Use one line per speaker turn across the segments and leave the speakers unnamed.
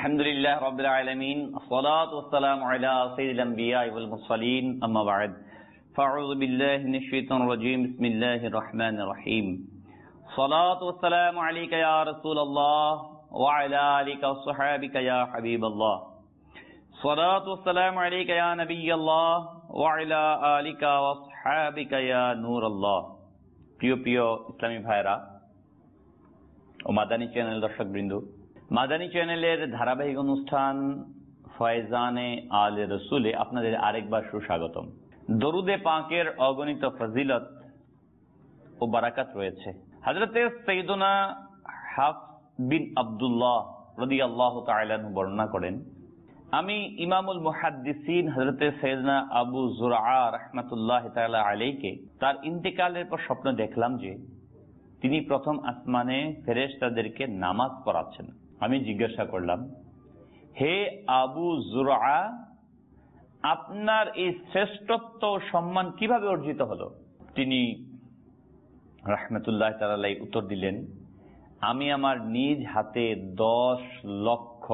আলহামদুলিল্লাহ রাব্বিল আলামিন, আসসালাতু ওয়াসসালামু আলা সাইয়্যিদিল আমবিয়া ওয়াল মুরসালিন, আম্মা বা'দ। ফাআউযু বিল্লাহি মিনাশ শাইতানির রাজীম। বিসমিল্লাহির রহমানির রহিম। সালাতু ওয়াসসালামু আলাইকা ইয়া রাসূলুল্লাহ ওয়া আলা আলিকা ওয়া সাহবিকা ইয়া হাবিবাল্লাহ। সালাতু ওয়াসসালামু আলাইকা ইয়া নবিয়াল্লাহ ওয়া আলা আলিকা ওয়া সাহবিকা ইয়া নূরাল্লাহ। প্রিয় প্রিয় ইসলামী ভাইরা ও মাদানী চ্যানেল দর্শকবৃন্দ, মাদানী চ্যানেলের ধারাবাহিক অনুষ্ঠান ফয়জানে আলে রসুলে আপনাদের আরেকবার সুস্বাগতম। দরুদে পাকের অগণিত ফজিলত ও বারাকাত রয়েছে। হযরতে সাইয়্যিদুনা হাফস বিন আব্দুল্লাহ রাদিয়াল্লাহু তাআলা আনহু বর্ণনা করেন, আমি ইমামুল মুহাদ্দিসিন হযরতে সাইয়্যিদনা আবু যুরআ রাহমাতুল্লাহি তাআলা আলাইহিকে তার ইন্তেকালের পর স্বপ্ন দেখলাম যে তিনি প্রথম আসমানে ফেরেশতাদেরকে নামাজ পড়াচ্ছেন। আমি জিজ্ঞাসা করলাম, হে আবু যুরআ, আপনার এই শ্রেষ্ঠত্ব ও সম্মান কিভাবে অর্জিত হলো? তিনি রাহমাতুল্লাহি তাআলা আলাইহি উত্তর দিলেন, আমি আমার নিজ হাতে 10 লক্ষ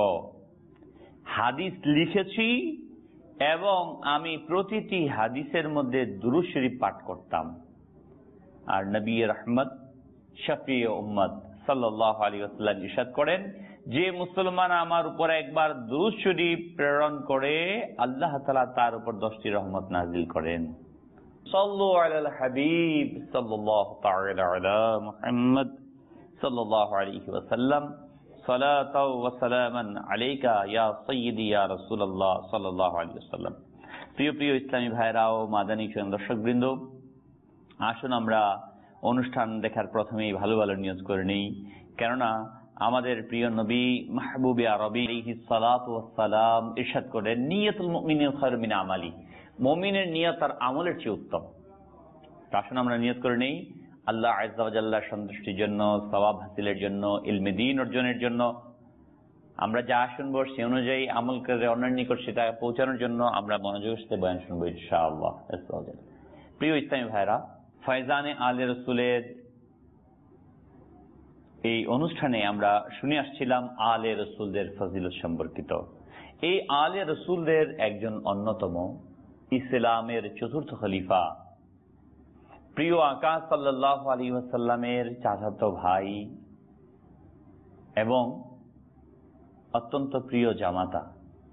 হাদিস লিখেছি এবং আমি প্রতিটি হাদিসের মধ্যে দুরূদ শরীফ পাঠ করতাম। আর নবী রহমত শফিয়ে উম্মত সাল্লাল্লাহু আলাইহি ওয়াসাল্লাম ইরশাদ করেন, যে মুসলমান আমার উপর একবার দুরূদ শরীফ প্রেরণ করে আল্লাহ তাআলা তার উপর 10টি রহমত নাযিল করেন। সাল্লু আলাল হাবিব সাল্লাল্লাহু তাআলা আলা মুহাম্মদ সাল্লাল্লাহু আলাইহি ওয়াসাল্লাম, সালাতাও ওয়া সালামান আলাইকা ইয়া সাইয়্যিদি ইয়া রাসূলুল্লাহ সাল্লাল্লাহু আলাইহি ওয়াসাল্লাম। প্রিয় প্রিয় ইসলামী ভাইরা ও মাদানী দর্শকবৃন্দ, আসুন আমরা অনুষ্ঠান দেখার প্রথমেই ভালো ভালো নিয়ত করে নেই, কেননা আমাদের প্রিয় নবী মাহবুবে আরবি আলাইহিস সালাতু ওয়াস সালাম ইরশাদ করেন, নিয়াতুল মুমিনিন খায়রুম মিন আমালি, মুমিনের নিয়ত তার আমলের চেয়ে উত্তম। আসুন আমরা নিয়ত করে নেই আল্লাহ আযজা ওয়া জাল্লার সন্তুষ্টির জন্য, সওয়াব হাসিলের জন্য, ইলমে দ্বীন অর্জনের জন্য, আমরা যা শুনবো সে অনুযায়ী আমল করে অন্যের নিকট সেটা পৌঁছানোর জন্য আমরা মনোযোগের সাথে বয়ান শুনবো ইনশাআল্লাহ। প্রিয় ইসলামী ভাইরা, ফয়জানে আলে রসুলের এই অনুষ্ঠানে আমরা শুনে আসছিলাম আলে রসুলদের ফজিলত সম্পর্কিত। এই আলে রসুলদের একজন অন্যতম ইসলামের চতুর্থ খলিফা, প্রিয় আকা সাল্লাল্লাহু আলাইহি ওয়াসাল্লামের চাচাতো ভাই এবং অত্যন্ত প্রিয় জামাতা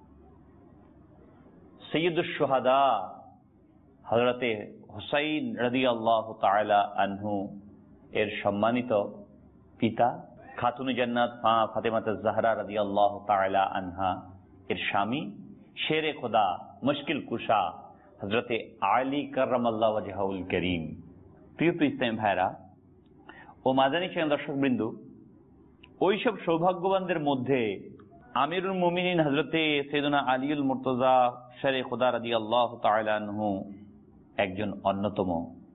সৈয়দুশ শুহাদা হযরতে হুসাইন রাদিয়াল্লাহু তাআলা আনহু এর সম্মানিত পিতা, খাতুনে জান্নাত ফাতেমাতুজ জাহরা রাদিয়াল্লাহু তাআলা আনহা এর স্বামী, শেরে খোদা, মুশকিল কুশা হযরতে আলী কাররামাল্লাহু ওয়াজহাহুল কারীম। প্রিয় ইসলামী ভাইরা ও মাদানী চ্যানেল দর্শকবৃন্দ, ওইসব সৌভাগ্যবানদের মধ্যে আমিরুল মুমিনিন হযরতে সাইয়্যিদুনা আলীউল মুর্তজা শেরে খোদা রাদিয়াল্লাহু তাআলা আনহু একজন অন্যতম,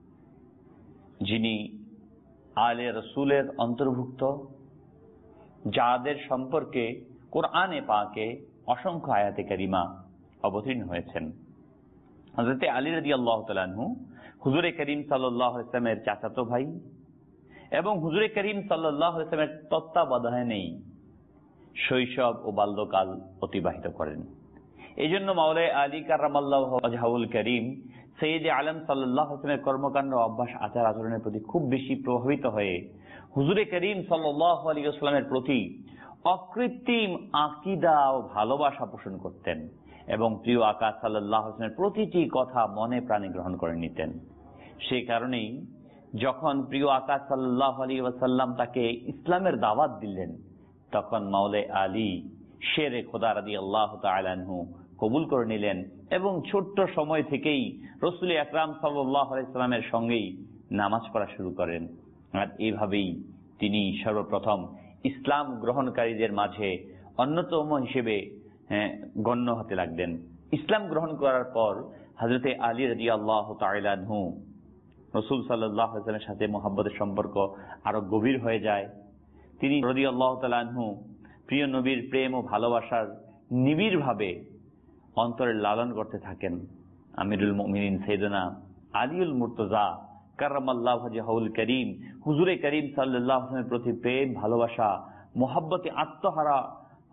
যিনি আলে রসুলের অন্তর্ভুক্ত, যাদের সম্পর্কে কোরআনে পাকে অসংখ্য আয়াতে কারিমা অবতীর্ণ হয়েছেন। হযরতে আলী রাদিয়াল্লাহু তাআলা আনহু হুজুরে করিম সাল্লাল্লাহু আলাইহি ওয়াসাল্লামের চাচাতো ভাই এবং হুজুরে করিম সাল্লাল্লাহু আলাইহি ওয়াসাল্লামের তত্ত্বাবধানেই শৈশব ও বাল্যকাল অতিবাহিত করেন। এই জন্য মাওলানা আলী কাররামাল্লাহু ওয়াজহাহুল কারীম সৈয়দে আলম সাল্লাল্লাহু আলাইহি ওয়াসাল্লামের কর্মকাণ্ড, অভ্যাস, আচার আচরণের প্রতি খুব বেশি প্রভাবিত হয়ে হুজুরে করিম সাল্লাল্লাহু আলাইহি ওয়াসাল্লামের প্রতি অকৃত্রিম আকীদা ও ভালোবাসা পোষণ করতেন এবং প্রিয় আকা সাল্লাল্লাহু আলাইহি ওয়াসাল্লামের প্রতিটি কথা মনে প্রাণে গ্রহণ করে নিতেন। সেই কারণেই যখন প্রিয় আকা সাল্লাল্লাহু আলাইহি ওয়াসাল্লাম তাকে ইসলামের দাওয়াত দিলেন, তখন মাওলানা আলী শেরে খোদা রাদিয়াল্লাহু তাআলা আনহু কবুল করে নিলেন এবং ছোট্ট সময় থেকেই রাসূল আকরাম সাল্লাল্লাহু আলাইহি ওয়াসাল্লামের সঙ্গেই নামাজ পড়া শুরু করেন। আর এইভাবেই তিনি সর্বপ্রথম ইসলাম গ্রহণকারীদের মাঝে অন্যতম হিসেবে গণ্য হতে লাগলেন। ইসলাম গ্রহণ করার পর হযরতে আলী রাদিয়াল্লাহু তাআলা আনহু রাসূল সাল্লাল্লাহু আলাইহি ওয়াসাল্লামের সাথে মহব্বতের সম্পর্ক আরো গভীর হয়ে যায়। তিনি রাদিয়াল্লাহু তাআলা আনহু প্রিয় নবীর প্রেম ও ভালোবাসার নিবিড়ভাবে অন্তরে লালন করতে থাকেন। আমিরুল মুমিনিন সাইয়্যিদুনা আলীউল মুর্তজা কাররামাল্লাহু ওয়াজহাহুল কারীম হুজুরে করিম সাল্লাল্লাহু আলাইহি ওয়াসাল্লামের প্রতি প্রেম, ভালোবাসা, মহব্বতে আত্মহারা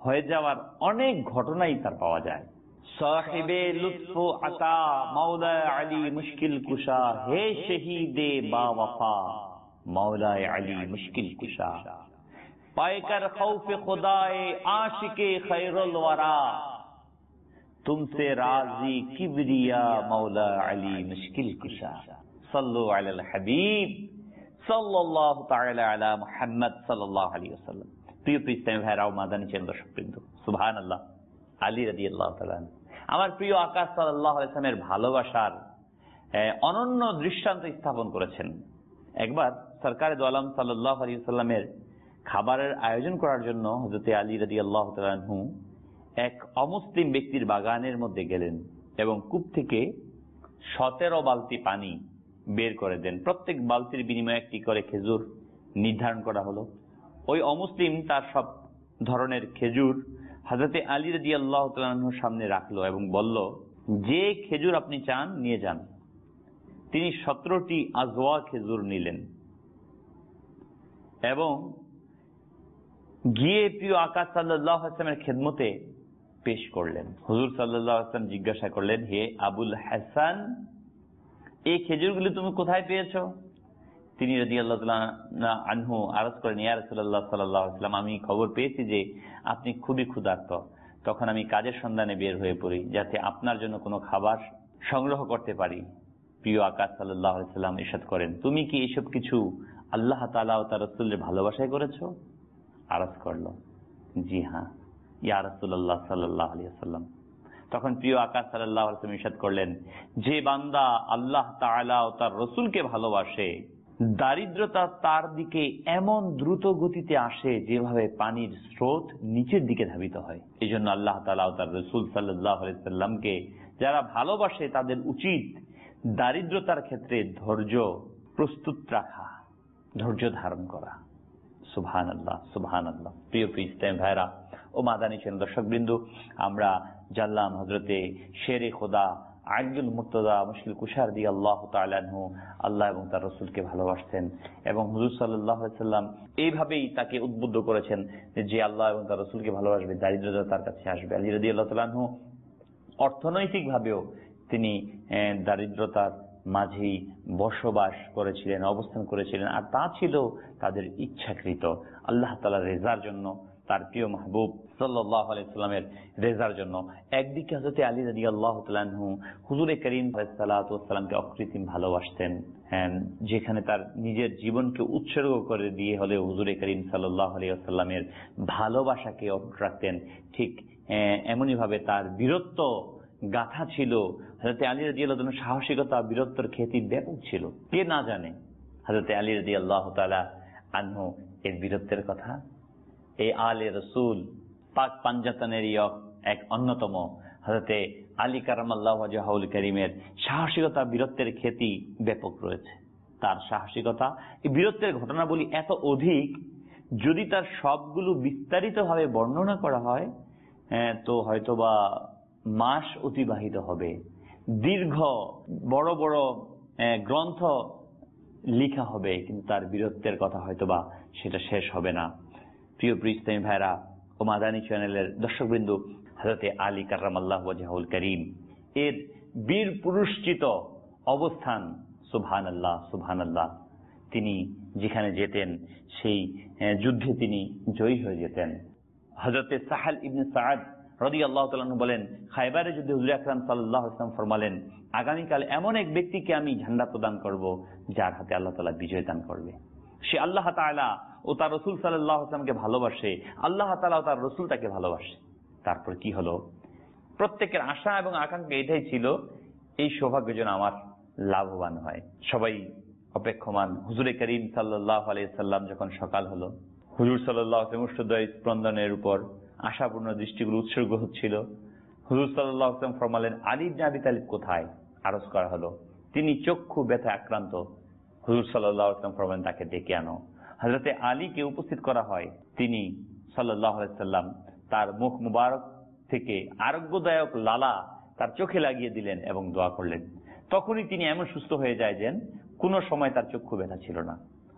হয়ে যাওয়ার অনেক ঘটনাই তার পাওয়া যায়। সাহিবে লুৎফ আতা মাওলা আলী মুশকিল কুশা, হে শহীদে বা ওয়াফা মাওলা আলী মুশকিল কুশা, পায়কার খৌফে খুদায়ে আশিকে খৈরুল ওয়ারা, तुमसे राजी किबरिया मौला अली मुश्किल कुशा, सल्लु अलल हबीब সাল্লাল্লাহু তাআলা আলা মুহাম্মদ সাল্লাল্লাহু আলাইহি ওয়াসাল্লাম। প্রিয় ইসলামী ভাইরা ও মাদানী চ্যানেল দর্শকবৃন্দ, সুবহানাল্লাহ। আলী রাদিয়াল্লাহু তাআলা আমার প্রিয় আকা সাল্লাল্লাহু আলাইহি ওয়াসাল্লামের ভালোবাসার অনন্য দৃষ্টান্ত স্থাপন করেছেন। একবার সরকারে দো আলম সাল্লাল্লাহু আলাইহি ওয়াসাল্লামের খাবারের আয়োজন করার জন্য হযরত আলী রাদিয়াল্লাহু তাআলা আনহু এক অমুসলিম ব্যক্তির বাগানের মধ্যে গেলেন এবং কূপ থেকে 17 বালতি পানি বের করে দেন। প্রত্যেক বালতির বিনিময়ে একটি করে খেজুর নির্ধারণ করা হলো। ওই অমুসলিম তার সব ধরনের খেজুর হযরত আলী রাদিয়াল্লাহু তাআলা আনহুর সামনে রাখলো এবং বলল, যে খেজুর আপনি চান নিয়ে যান। তিনি 17টি আজওয়া খেজুর নিলেন এবং গিয়ে প্রিয় আকা সাল্লাল্লাহু আলাইহি ওয়াসাল্লামের খেদমতে পেশ করলেন। হুজুর সাল্লাল্লাহু আলাইহি ওয়াসাল্লাম জিজ্ঞাসা করলেন, হে আবুল হাসান, এই খেজুরগুলি তুমি কোথায় পেয়েছো? তিনি রাদিয়াল্লাহু তাআলা আনহু আরজ করেন, ইয়া রাসূলুল্লাহ সাল্লাল্লাহু আলাইহি ওয়াসাল্লাম, আমি খবর পেয়েছি যে আপনি খুবই ক্ষুধার্ত। তখন আমি কাজের সন্ধানে বের হয়ে পড়ি যাতে আপনার জন্য কোনো খাবার সংগ্রহ করতে পারি। প্রিয় আকা সাল্লাল্লাহু আলাইহি ওয়াসাল্লাম ইরশাদ করেন, তুমি কি এইসব কিছু আল্লাহ তাআলা ও তার রাসূলের ভালোবাসায় করেছো? আরজ করলো, জি হ্যাঁ ইয়া রাসূলুল্লাহ সাল্লাল্লাহু আলাইহি ওয়াসাল্লাম। তখন প্রিয় আকা সাল্লাল্লাহু আলাইহি ওয়াসাল্লাম ইরশাদ করলেন, যে বান্দা আল্লাহ তাআলা ও তার রাসূলকে ভালোবাসে, দারিদ্রতা তার দিকে এমন দ্রুত গতিতে আসে যেভাবে পানির স্রোত নিচের দিকে ধাবিত হয়। এই জন্য আল্লাহ তাআলা ও তার রাসূল সাল্লাল্লাহু আলাইহি ওয়াসাল্লামকে যারা ভালোবাসে তাদের উচিত দারিদ্রতার ক্ষেত্রে ধৈর্য প্রস্তুত রাখা, ধৈর্য ধারণ করা। সুবহানাল্লাহ, সুবহানাল্লাহ। প্রিয় ইসলামী ভাইরা ও মাদানী চ্যানেল দর্শকবৃন্দ, আমরা জানলাম হযরতে শেরে খোদা আব্দুল মুর্তজা মুশকিল কুশা রাদিয়াল্লাহু তাআলা আনহু আল্লাহ এবং তার রাসূলকে ভালোবাসতেন এবং হুজুর সাল্লাল্লাহু আলাইহি ওয়াসাল্লাম এইভাবেই তাকে উদ্বুদ্ধ করেছেন যে আল্লাহ এবং তার রাসূলকে ভালোবাসবে, দারিদ্রতা তার কাছে আসবে। আলী রাদিয়াল্লাহু তাআলা আনহু অর্থনৈতিকভাবেও তিনি দারিদ্রতার মাঝেই বসবাস করেছিলেন, অবস্থান করেছিলেন, আর তা ছিল তাদের ইচ্ছাকৃত, আল্লাহ তাআলার রেজার জন্য, তার প্রিয় মাহবুব সাল্লাল্লাহু আলাইহি ওয়াসাল্লামের রেজার জন্য। একদিকে হযরত আলী রাদিয়াল্লাহু তাআলা আনহু হুজুরে করিম সাল্লাল্লাহু আলাইহি ওয়াসাল্লামকে অকৃত্রিম ভালোবাসতেন, যেখানে তার নিজের জীবনকে উৎসর্গ করে দিয়ে হলে হুজুরে করিম সাল্লাল্লাহু আলাইহি ওয়াসাল্লামের ভালোবাসাকে অটুট রাখতেন। ঠিক এমনই ভাবে তার বীরত্ব গাথা ছিল। হযরত আলী রাদিয়াল্লাহু তাআলা সাহসিকতা, বীরত্বের খ্যাতি ব্যাপক ছিল। কে না জানে হযরত আলী রাদিয়াল্লাহু তাআলা আনহু এর বীরত্বের কথা। এই আলে রসুল পাক পাঞ্জাতনেরই এক অন্যতম হযরতে আলী কারামাল্লাহু ওয়াজহাহুল কারীমের সাহসিকতা, বীরত্বের খ্যাতি ব্যাপক রয়েছে। তার সাহসিকতা, এই বীরত্বের ঘটনাবলী এত অধিক, যদি তার সবগুলো বিস্তারিতভাবে বর্ণনা করা হয় তো হয়তোবা মাস অতিবাহিত হবে, দীর্ঘ বড় বড় গ্রন্থ লিখা হবে, কিন্তু তার বীরত্বের কথা হয়তোবা সেটা শেষ হবে না। প্রিয় ইসলামী ভাইরা ও মাদানী চ্যানেলের দর্শকবৃন্দ, হযরতে আলী কারামাল্লাহু ওয়াজহাহুল কারীম এর বীর পুরুষচিত অবস্থান, সুবহানাল্লাহ, সুবহানাল্লাহ। তিনি যেখানে যেতেন সেই যুদ্ধে তিনি জয়ী হয়ে যেতেন। হযরতে সাহাল ইবনে সাদ রাদিয়াল্লাহু তাআলা আনহু বলেন, খায়বারে যুদ্ধে হুজুর আকরাম সাল্লাল্লাহু আলাইহি ওয়াসাল্লাম ফরমালেন, আগামীকাল এমন এক ব্যক্তিকে আমি ঝান্ডা প্রদান করব যার হাতে আল্লাহ তাআলা বিজয় দান করবে। সে আল্লাহ তাআলা ও তার রাসূল সাল্লাল্লাহু আলাইহি ওয়াসাল্লামকে ভালোবাসে, আল্লাহ তাআলা ও তার রাসূল তাকে ভালোবাসে। তারপর কি হলো? প্রত্যেকের আশা এবং আকাঙ্ক্ষা এটাই ছিল, এই সৌভাগ্য যেন আমার লাভবান হয়। সবাই অপেক্ষমান। হুজুরে করিম সাল্লাল্লাহু আলাইহি ওয়াসাল্লাম যখন সকাল হলো, হুজুর সাল্লাল্লাহু আলাইহি ওয়াসাল্লাম উষ্ঠদয় স্পন্দনের উপর আশাপূর্ণ দৃষ্টিগুলো উৎসর্গ হচ্ছিল। হুজুর সাল্লাল্লাহু আলাইহি ওয়াসাল্লাম ফরমালেন, আলী ইবনে আবি তালিব কোথায়? আরজ করা হলো। তিনি চক্ষু ব্যথায় আক্রান্ত। হুজুর সাল্লাল্লাহু আলাইহি ওয়াসাল্লাম ফরমালেন, তাকে ডেকে আনো। হযরতে আলীকে উপস্থিত করা হয়। তিনি সাল্লাল্লাহু আলাইহি ওয়াসাল্লাম তার মুখ মুবারক থেকে আরোগ্যদায়ক লালা তার চোখে লাগিয়ে দিলেন এবং দোয়া করলেন। তখনই তিনি এমন সুস্থ হয়ে যায় যেন কোনো সময় তার চক্ষু ব্যথা ছিল না।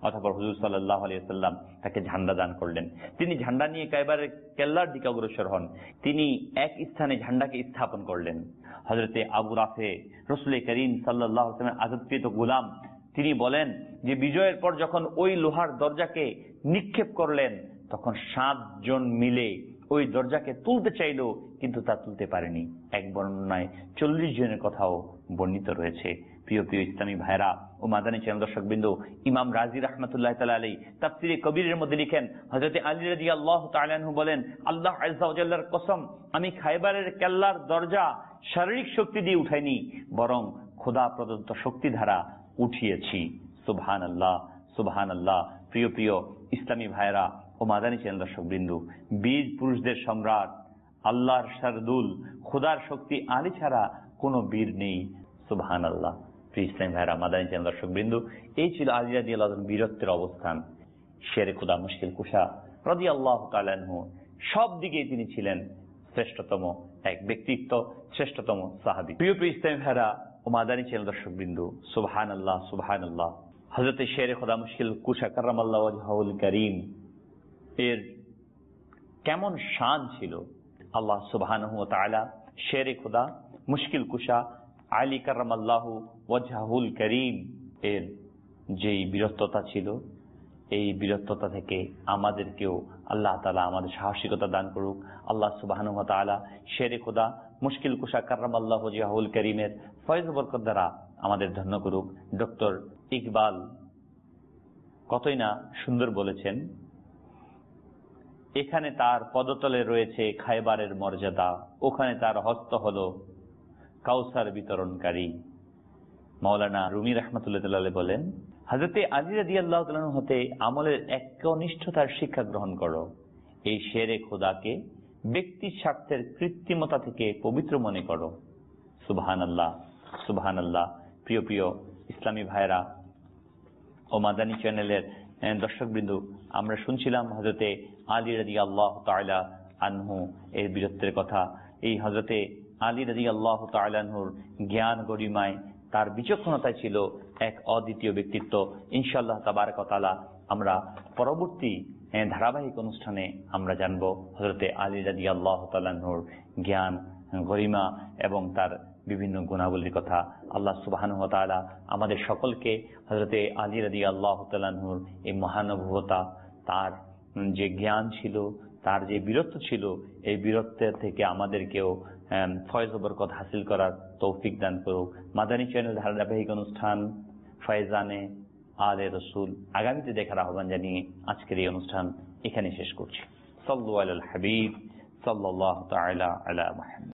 অতঃপর হুজুর সাল্লাল্লাহু আলাইহি ওয়াসাল্লাম তাকে ঝান্ডা দান করলেন। তিনি ঝান্ডা নিয়ে কায়বারের কেল্লার দিকে অগ্রসর হন। তিনি এক স্থানে ঝান্ডাকে স্থাপন করলেন। হযরতে আবু রাফে রাসূল করিম সাল্লাল্লাহু আলাইহি ওয়াসাল্লামের আযাদকৃত গোলাম, তিনি বলেন যে বিজয়ের পর যখন ওই লোহার দরজাকে নিক্ষেপ করলেন, তখন 7 জন মিলে ওই দরজাকে তুলতে চাইল, কিন্তু তা তুলতে পারেনি। এক বর্ণনায় 40 জনের কথাও বর্ণিত রয়েছে। প্রিয় প্রিয় ইসলামী ভাইরা ও মাদানী চ্যানেল দর্শকবৃন্দ, ইমাম রাজি রাহমাতুল্লাহ তাআলা আলাইহি তাফসীরে কবীরের মধ্যে লিখেন, হযরত আলী রাদিয়াল্লাহু তাআলা আনহু বলেন, আল্লাহ আযজা ওয়া জাল্লার কসম, আমি খায়বারের কেল্লার দরজা শারীরিক শক্তি দিয়ে উঠাইনি, বরং খোদা প্রদত্ত শক্তি দ্বারা উঠিয়েছি। সুবহানাল্লাহ, সুবহানাল্লাহ। প্রিয় প্রিয় ইসলামী ভাইরা ও মাদানী চ্যানেল দর্শকবৃন্দ, বীর পুরুষদের সম্রাট, আল্লাহর শারদুল, খোদার শক্তি আলী ছাড়া কোনো বীর নেই। সুবহানাল্লাহ। প্রিয় ইসলামী ভাইরা, মাদানী চ্যানেল দর্শকবৃন্দ, এই ছিল আলী রাদিয়াল্লাহু আনহু বীরত্বের অবস্থান। শেরে খোদা, মুশকিল কুশা রাদিয়াল্লাহু তাআলা আনহু, সব দিকে তিনি ছিলেন শ্রেষ্ঠতম এক ব্যক্তিত্ব, শ্রেষ্ঠতম সাহাবী। প্রিয় প্রিয় ইসলামী ভাইরা ও মাদানী চ্যানেল দর্শকবৃন্দ, সুবহানাল্লাহ, সুবহানাল্লাহ। হযরত শেরে খোদা মুশকিল কুশা কাররামাল্লাহু ওয়াজহাহুল কারীম এর কেমন শান ছিল! আল্লাহ সুবহানাহু ওয়া তাআলা শেরে খোদা মুশকিল কুশা আলী কাররামাল্লাহু ওয়াজহাহুল কারীম এর যেই বীরত্বতা ছিল, এই বীরত্বতা থেকে আমাদেরকেও আল্লাহ তাআলা আমাদের সাহসিকতা দান করুক। আল্লাহ সুবহানাহু ওয়া তাআলা শেরে খোদা মুশকিল কুশা কাররামাল্লাহু ওয়াজহাহুল কারীমের ফয়েজ বরকত দ্বারা আমাদের ধন্য করুক। ডক্টর ইকবাল কতই না সুন্দর বলেছেন, এখানে তার পদতলে রয়েছে খায়বারের মর্যাদা, ওখানে তার হস্ত হলো কাউসার বিতরণকারী। মাওলানা রুমি রাহমাতুল্লাহ আলাইহি বলেন, হযরতে আলী রাদিয়াল্লাহু তাআলা হতে আমলের একনিষ্ঠতার শিক্ষা গ্রহণ করো। এই শেরে খোদাকে ব্যক্তি স্বার্থের কৃত্রিমতা থেকে পবিত্র মনে করো। সুবহানাল্লাহ, সুবহানাল্লাহ। প্রিয় প্রিয় ইসলামী ভাইরা ও মাদানী চ্যানেলের দর্শকবৃন্দ, আমরা শুনছিলাম হযরতে আলী রাদিয়াল্লাহু তাআলা আনহু এর বীরত্বের কথা। এই হযরতে আলী রাদিয়াল্লাহু তাআলা আনহুর জ্ঞান গরিমায়, তার বিচক্ষণতায় ছিল এক অদ্বিতীয় ব্যক্তিত্ব। ইনশাআল্লাহ তাবারক ওয়া তাআলা আমরা পরবর্তী ধারাবাহিক অনুষ্ঠানে আমরা জানব হযরতে আলী রাদিয়াল্লাহু তাআলা আনহুর জ্ঞান গরিমা এবং তার বিভিন্ন গুণাবলীর কথা। আল্লাহ সুবহানাহু ওয়া তাআলা আমাদের সকলকে হযরতে আলী রাদিয়াল্লাহু তাআলা আনহুর এই মহানুভবতা, তার যে জ্ঞান ছিল, তার যে বীরত্ব ছিল, এই বীরত্বের থেকে আমাদেরকেও ফয়েজ ও বরকত হাসিল করার তৌফিক দান করুক। মাদানী চ্যানেল ধারাবাহিক অনুষ্ঠান ফয়জানে আলে রসুল আগামীতে দেখার আহ্বান জানিয়ে আজকের এই অনুষ্ঠান এখানে শেষ করছি। সাল্লু আলাল হাবিব সাল্লাল্লাহু তাআলা আলা মুহাম্মদ।